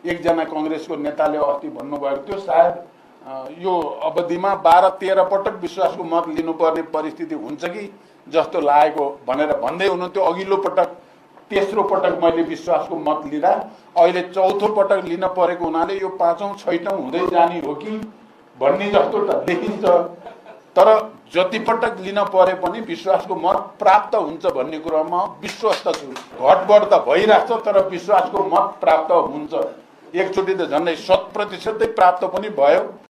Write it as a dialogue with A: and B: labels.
A: एकजना कांग्रेसको नेताले अस्ति भन्नुभएको थियो सायद यो अवधिमा 12-13 पटक विश्वासको मत लिनुपर्ने परिस्थिति हुन्छ कि जस्तो लागेको भनेर भन्दै हुनुहुन्थ्यो। अघिल्लो पटक तेस्रो पटक मैले विश्वासको मत लिँदा अहिले चौथो पटक लिन परेको हुनाले यो पाँचौं छैटौं हुँदै जाने हो कि भन्ने जस्तो त देखिन्छ। तर जति पटक लिन परे पनि विश्वासको मत प्राप्त हुन्छ भन्ने कुरामा विश्वस्त छु। घटबढ त भइरहेछ तर विश्वासको मत प्राप्त हुन्छ। एकचोटि त झन्डै 100% प्राप्त पनि भयो।